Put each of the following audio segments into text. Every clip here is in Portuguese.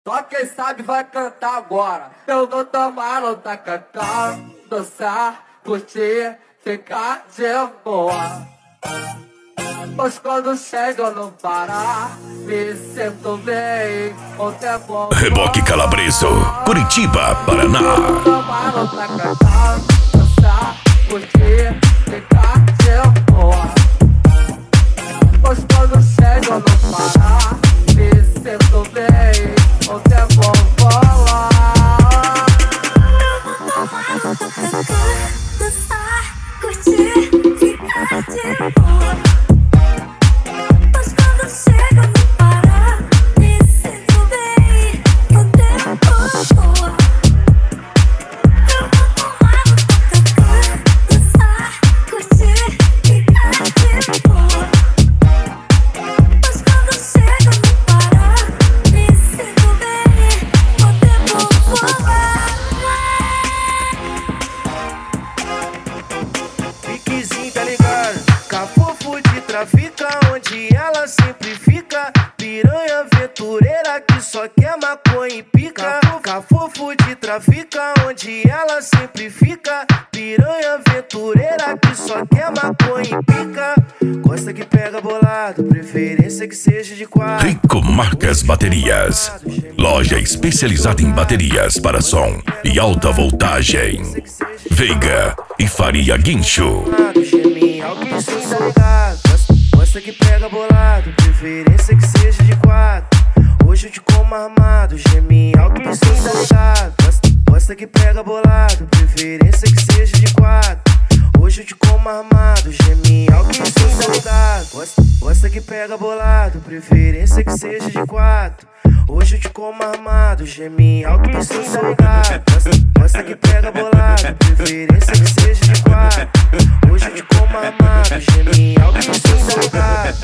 Só quem sabe vai cantar agora. Eu vou tomar no tacacá, dançar, curtir, ficar de boa. Pois quando chego no Pará, me sinto bem, o tempo. Reboque Calabreso, Curitiba, Paraná. Vou tomar no tacacá, dançar, curtir, ficar de boa. Pois quando chego no Pará, me sinto bem, o tempo voa. Dançar, curtir, ficar de boa. Pois quando chego no Pará, me sinto bem, o tempo voa. Eu vou tomar no tacacá, dançar, curtir, ficar de boa. Pois quando chego no Pará, me sinto bem, o tempo voa. Piquezinho, tá ligado? Cafofo de trafica, onde ela sempre fica. Piranha aventureira que só quer maconha e pica. Cafofo de trafica, onde ela sempre fica. Piranha aventureira que só quer maconha e pica. Gosta que pega bolado, preferência que seja de quatro. Rico Marcas Baterias, loja especializada em baterias para som e alta voltagem. Veiga e Faria Guincho. Gosta que pega bolado, preferência que seja de quatro. Hoje eu te como armado, geme alto, precisa ligado. Gosta que pega bolado, preferência que seja de quatro. Hoje eu te como armado, geme alto, precisa ligado. Gosta que pega bolado, preferência que seja de quatro. Hoje eu te como armado, geme alto, precisa ligado. Gosta que pega bolado, preferência que seja de quatro. Hoje eu te como armado, geme alto, precisa ligado.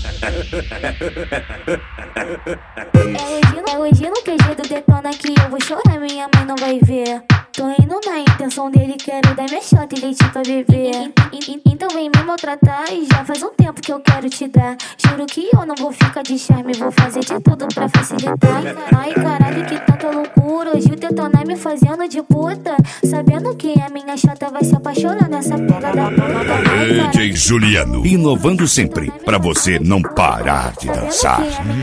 É hoje no QG do Detona que eu vou chorar, minha mãe não vai ver. Tô indo na intenção dele, quero dar minha chota e leite pra beber. Então vem me maltratar e já faz um tempo que eu quero te dar. Juro que eu não vou ficar de charme, vou fazer de tudo pra facilitar. Ai caralho, que tanta loucura, hoje o Detona me fazendo de puta. Sabendo que a minha chata vai se apaixonar nessa pega da puta. DJ Juliano, inovando sempre pra você não parar de dançar.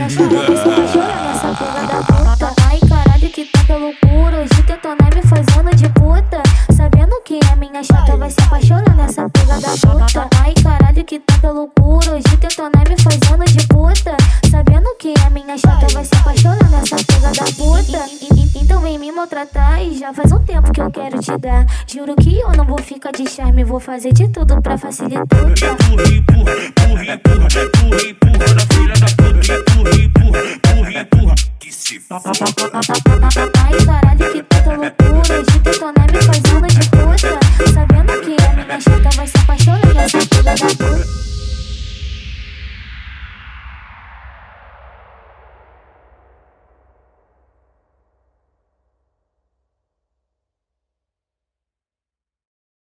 Ai caralho, que tanta loucura, hoje o Detona me fazendo de puta. Sabendo que a minha chata vai se apaixonar nessa pega da puta. Ai caralho, que tanta loucura, hoje o Detona me fazendo de puta. Sabendo que a minha chata vai se apaixonar nessa pega da puta. Então vem me maltratar e já faz um tempo que eu quero te dar. Juro que eu não vou ficar de charme, vou fazer de tudo pra facilitar. Empurra, na filha da puta. Empurra, que se Ai caralho, que